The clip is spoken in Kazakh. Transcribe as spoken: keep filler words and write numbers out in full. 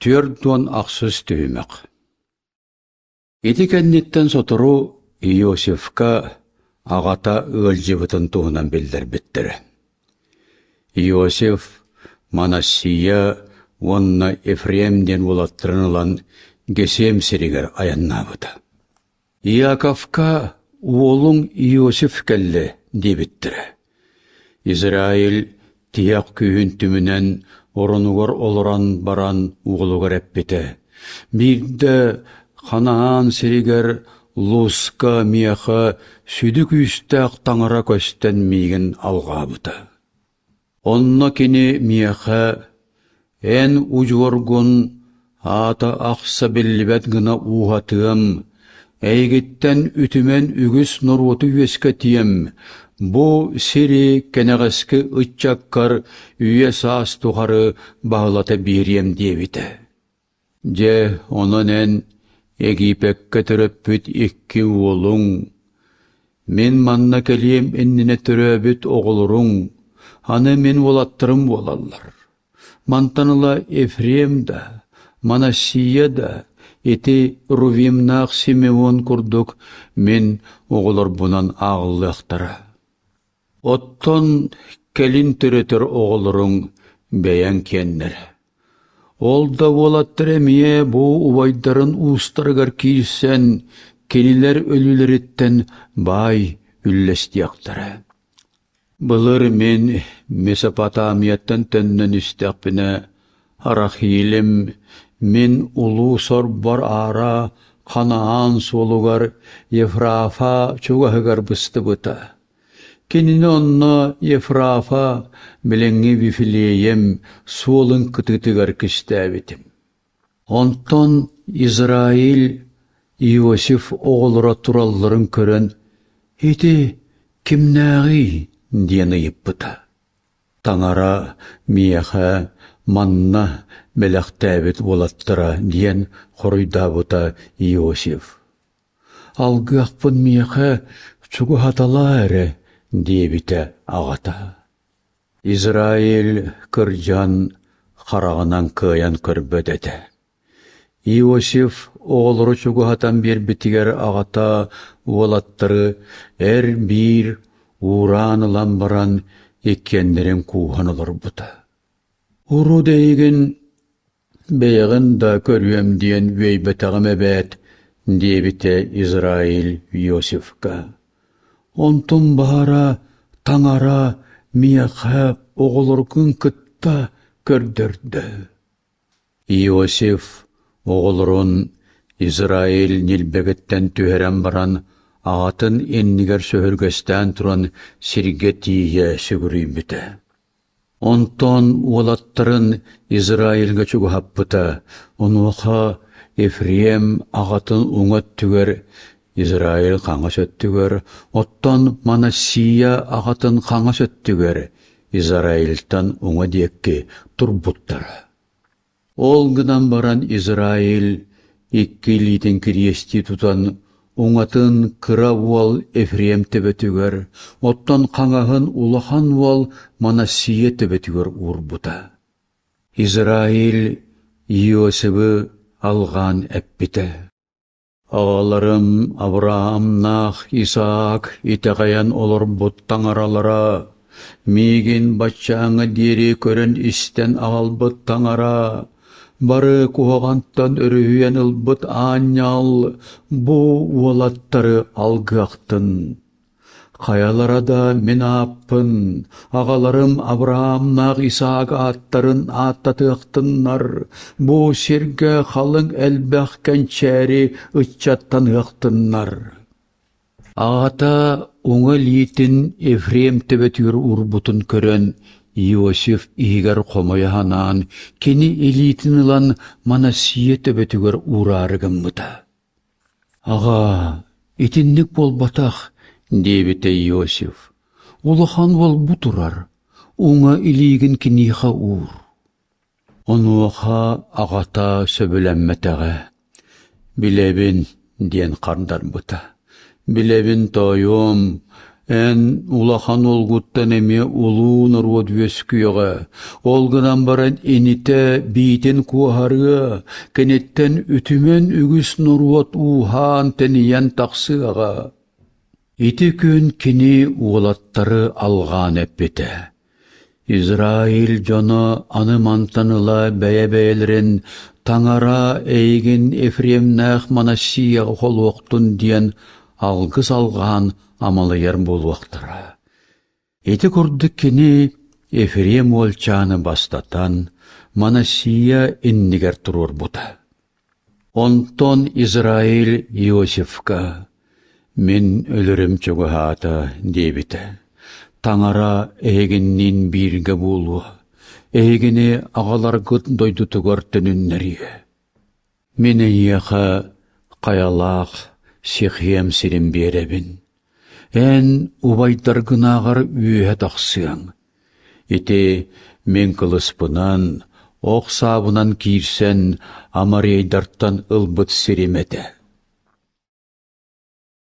Түрдуан ақсыз түймек. Ити кәннеттен сотору Иосифка ағата өлжібітін туғынан білдір біттірі. Иосиф Манассия онна Ефремден олаттырынылан гесем сиригер аянна бұды. Иаковка уолың Иосиф кәлі дебіттірі. Израиль тияқ күйін түмінен орынуғыр олыран баран уғылуғыр әппеті. Бірді Ханаан сиригер Луска мияха сүді күйістәқ таңыра көстен мейгін алға бұды. Онна кені мияха ән ұжғырғын ата ақса білібәт гына уғатығым, әйгеттен үтімен үгіс нұрғыты өскі тием, бұ сири кәнәғіскі ұтчаққар үйе саас тұғары бағылата берем дебіті. Же онын ән Египекке түрөппүт икки уолуң, мен манна келием эннине түрөбүт оғылырың, аны мен олаттырым болалар. Мантаныла Ефрем да, Манассия да, эти Рувимнақ Симеон курдук, мен оғылыр бұнан ағылықтара. Оттон келин түрөтір оғылырың бәян кеннер. Ол да олаттыр әмие бұ ұвайдарын ұстарығар кейсен, кенілер өлілереттен бай үллестияқтары. Бұлыр мен Месопотамияттан төннен үстәқпіне арахилім, мен ұлу сор бар ара, Ханаан солуғар, Ефрафа чуғағығар бұсты бұта. Кеніне онна Ефрафа біліңі вифилеем солын күтігігар кістәбетім. Онтон Израиль Иосиф оғылыра туралларын көрін, «Еті кімнәғи?» дені еппіта. Таңара мияха манна мәләқтәбет олаттыра ден қорыйда бұта Иосиф. Алғы ақпын мияха чуғы хатала әрі дебіті ағата. Израиль кыржан қарағынан кыян көрбөдеді. Иосиф оғылыры чуғатан бер бітігер ағата олаттыры әр бір уранылан баран еккендерін куғанылыр бұта. Уру дейгін бейгін да көруем дейін вейбітағым әбәт дебіті Израиль Иосифка. Онтун бара, таңара, мияха оғылыргын кытта көрдірді. Иосиф оғылырын Израиль нилбегеттен түхерен баран ағатын еннігер сөхіргестен тұран сирге тие сүгірейбіті. Онтон олаттырын Израильге чуғаппыта, онуға Ефрем ағатын оңат түгер Израиль қаңас өттігер, оттан Манассия ағатын қаңас өттігер, Израильтан оңа декке турбуттара. Ол гынан баран Израиль икки литин кириести тутан оңатын кыра уал Ефрем тебетігер, оттан қаңағын улахан уал Манассия тебетігер урбута. Израиль Иосифы алған әппіті. Ағаларым Авраамнақ, Исаак, итеғаян олар бұттан аралара, меген батшаңы дері көрін істен ағал бұттан ара, бары куғантан үрүйен ұлбыт анял, бұ олаттары алғақтын. Қаялара да мен аппын, ағаларым Авраамнақ, Исаак аттарын аттатықтыннар, бұ серге қалың әлбәқ кәнчәрі үтчаттан ұқтыннар. Ағата оңы лейтін Ефрем тебетір ұрбұтын көрін, Иосиф игер қомаяханан, кені елейтін ұлан Манассия тебетігер ұрарығым мұта. Аға, етіннік бол батақ, дебіті Иосиф. Улахан ол бұтырар, оңа илигін кенеха ур. Онуаха ағата сөбіләмметіғі. Білебін ден қардар бұта. Білебін тойым, Эн улахан олгуттан эме улуун оруод өскүйөҕө, олгынан баран эните биитин куахарыа, кенеттен үтүмен үгүс норуот уухаан тениян тахсыаға. Ити күн кини уолаттары алгаан эппите. Израиль жоно аны мантаныла бәйе-бәйелерин таңара эйгин Эфремнах Манассияға холуоқтун диен алгыс алгаан амалыяр болуақтыра. Эти курдык кини Эфрем олчаны бастатан Манассия иннигер турур бута. Онтон Израиль Иосифка «Мен өлөрім чөгөһаата» дебите. Таңара эйгиннин бирге болу, эйгини агаларгыт дойдутугар төнүннәрие. Мене яха каялах сехем сирим беребин. Эн убайдаргынагар үйе тақсыяң. Ити мен кылыспынан, оқ сабынан кирсен амарейдартан ылбыт сиримете.